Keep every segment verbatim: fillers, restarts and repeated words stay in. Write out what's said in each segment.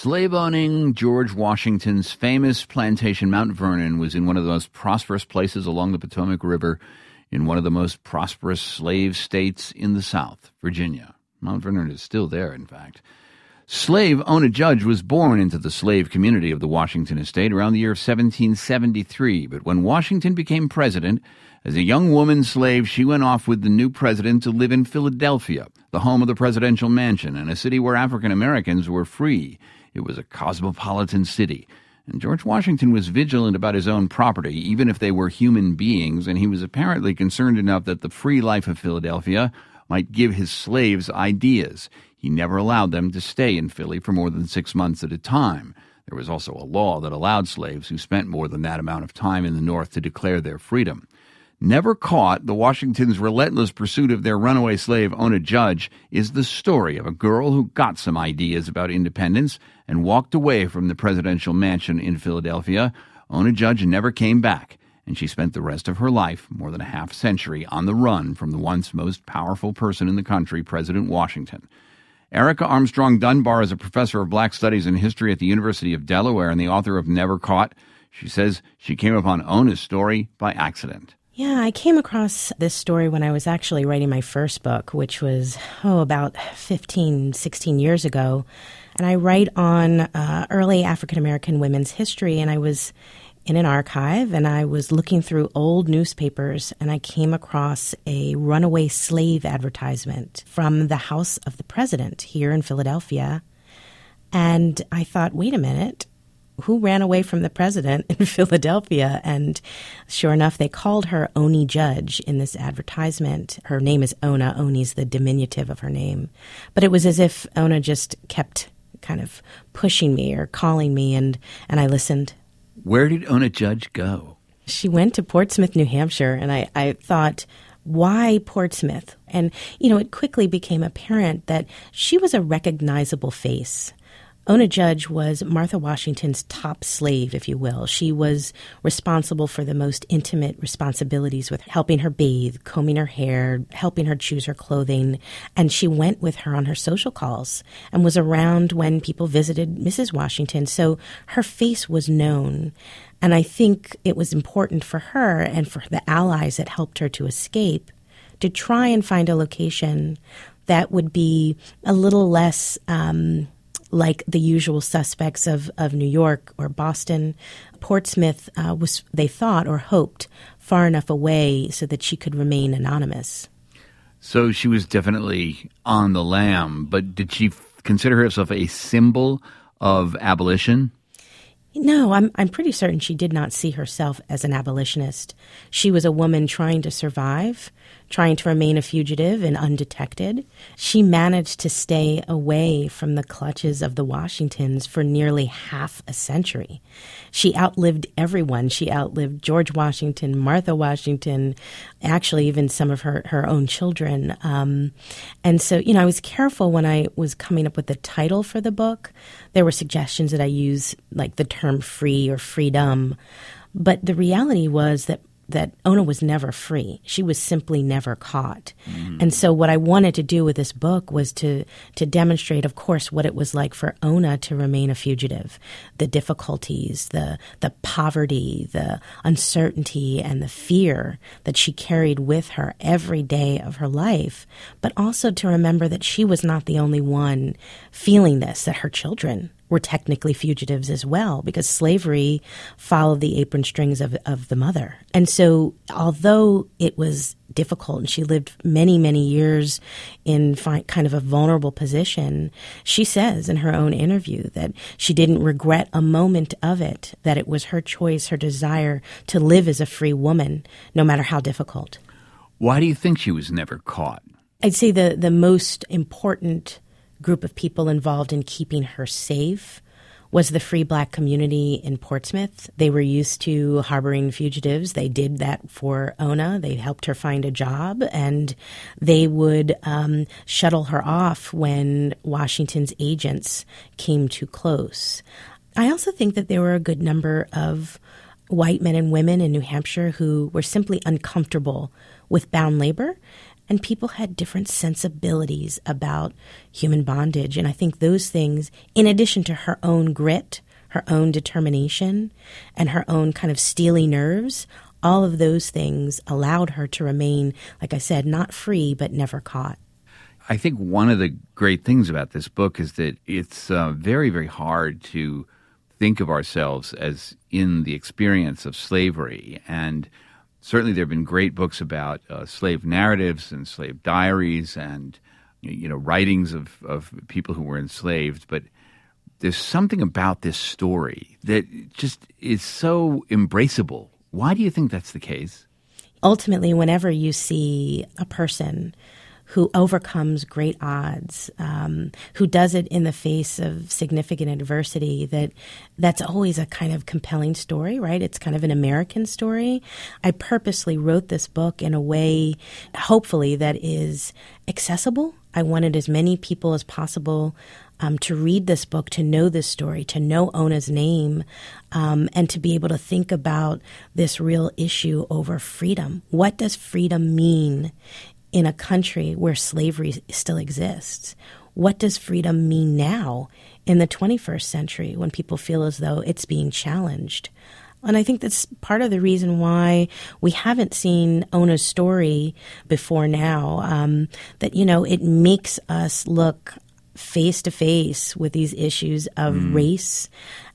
Slave-owning George Washington's famous plantation, Mount Vernon, was in one of the most prosperous places along the Potomac River in one of the most prosperous slave states in the South, Virginia. Mount Vernon is still there, in fact. Slave Ona Judge was born into the slave community of the Washington estate around the year of seventeen seventy-three, but when Washington became president, as a young woman slave, she went off with the new president to live in Philadelphia, the home of the presidential mansion, and a city where African Americans were free. It was a cosmopolitan city, and George Washington was vigilant about his own property, even if they were human beings, and he was apparently concerned enough that the free life of Philadelphia might give his slaves ideas. He never allowed them to stay in Philly for more than six months at a time. There was also a law that allowed slaves who spent more than that amount of time in the North to declare their freedom. Never caught, the Washingtons' relentless pursuit of their runaway slave, Ona Judge, is the story of a girl who got some ideas about independence and walked away from the presidential mansion in Philadelphia. Ona Judge never came back, and she spent the rest of her life, more than a half century, on the run from the once most powerful person in the country, President Washington. Erica Armstrong Dunbar is a professor of Black Studies and History at the University of Delaware and the author of Never Caught. She says she came upon Ona's story by accident. Yeah, I came across this story when I was actually writing my first book, which was, oh, about fifteen, sixteen years ago. And I write on uh, early African-American women's history, and I was in an archive, and I was looking through old newspapers, and I came across a runaway slave advertisement from the house of the president here in Philadelphia. And I thought, wait a minute. Who ran away from the president in Philadelphia? And sure enough, they called her Oni Judge in this advertisement. Her name is Ona. Oni's the diminutive of her name. But it was as if Ona just kept kind of pushing me or calling me, and, and I listened. Where did Ona Judge go? She went to Portsmouth, New Hampshire, and I, I thought, why Portsmouth? And, you know, it quickly became apparent that she was a recognizable face. Ona Judge was Martha Washington's top slave, if you will. She was responsible for the most intimate responsibilities with helping her bathe, combing her hair, helping her choose her clothing. And she went with her on her social calls and was around when people visited Missus Washington. So her face was known. And I think it was important for her and for the allies that helped her to escape to try and find a location that would be a little less um like the usual suspects of, of New York or Boston. Portsmouth uh, was, they thought or hoped, far enough away so that she could remain anonymous. So she was definitely on the lam, but did she f- consider herself a symbol of abolition? No, I'm I'm pretty certain she did not see herself as an abolitionist. She was a woman trying to survive, trying to remain a fugitive and undetected. She managed to stay away from the clutches of the Washingtons for nearly half a century. She outlived everyone. She outlived George Washington, Martha Washington, actually even some of her, her own children. Um, and so, you know, I was careful when I was coming up with the title for the book. There were suggestions that I use like the term free or freedom. But the reality was that that Ona was never free. She was simply never caught. Mm-hmm. And so what I wanted to do with this book was to to demonstrate, of course, what it was like for Ona to remain a fugitive, the difficulties, the the poverty, the uncertainty, and the fear that she carried with her every day of her life, but also to remember that she was not the only one feeling this, that her children were technically fugitives as well, because slavery followed the apron strings of, of the mother. And so although it was difficult and she lived many, many years in fi- kind of a vulnerable position, she says in her own interview that she didn't regret a moment of it, that it was her choice, her desire to live as a free woman, no matter how difficult. Why do you think she was never caught? I'd say the, the most important group of people involved in keeping her safe was the free Black community in Portsmouth. They were used to harboring fugitives. They did that for Ona. They helped her find a job, and they would um, shuttle her off when Washington's agents came too close. I also think that there were a good number of white men and women in New Hampshire who were simply uncomfortable with bound labor. and people had different sensibilities about human bondage. And I think those things, in addition to her own grit, her own determination, and her own kind of steely nerves, all of those things allowed her to remain, like I said, not free, but never caught. I think one of the great things about this book is that it's uh, very, very hard to think of ourselves as in the experience of slavery. And certainly there have been great books about uh, slave narratives and slave diaries and, you know, writings of, of people who were enslaved. But there's something about this story that just is so embraceable. Why do you think that's the case? Ultimately, whenever you see a person who overcomes great odds, um, who does it in the face of significant adversity, that that's always a kind of compelling story, right? It's kind of an American story. I purposely wrote this book in a way, hopefully, that is accessible. I wanted as many people as possible um, to read this book, to know this story, to know Ona's name, um, and to be able to think about this real issue over freedom. What does freedom mean in a country where slavery still exists? What does freedom mean now in the twenty-first century when people feel as though it's being challenged? And I think that's part of the reason why we haven't seen Ona's story before now, um, that, you know, it makes us look face to face with these issues of mm. race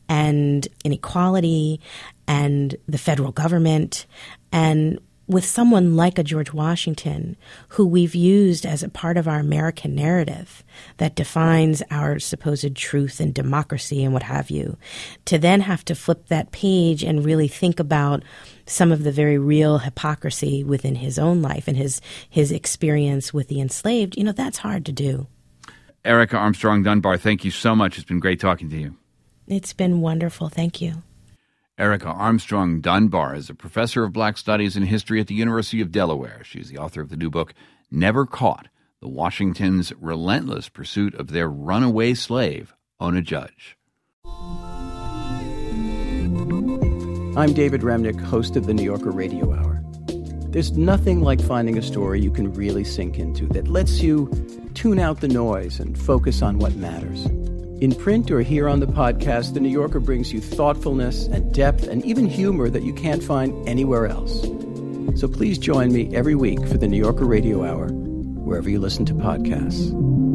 and inequality and the federal government, and with someone like a George Washington, who we've used as a part of our American narrative that defines our supposed truth and democracy and what have you, to then have to flip that page and really think about some of the very real hypocrisy within his own life and his his experience with the enslaved, you know, that's hard to do. Erica Armstrong Dunbar, thank you so much. It's been great talking to you. It's been wonderful. Thank you. Erica Armstrong Dunbar is a professor of Black Studies and History at the University of Delaware. She's the author of the new book, Never Caught, The Washingtons' Relentless Pursuit of Their Runaway Slave, Ona Judge. I'm David Remnick, host of the New Yorker Radio Hour. There's nothing like finding a story you can really sink into that lets you tune out the noise and focus on what matters. In print or here on the podcast, The New Yorker brings you thoughtfulness and depth and even humor that you can't find anywhere else. So please join me every week for The New Yorker Radio Hour, wherever you listen to podcasts.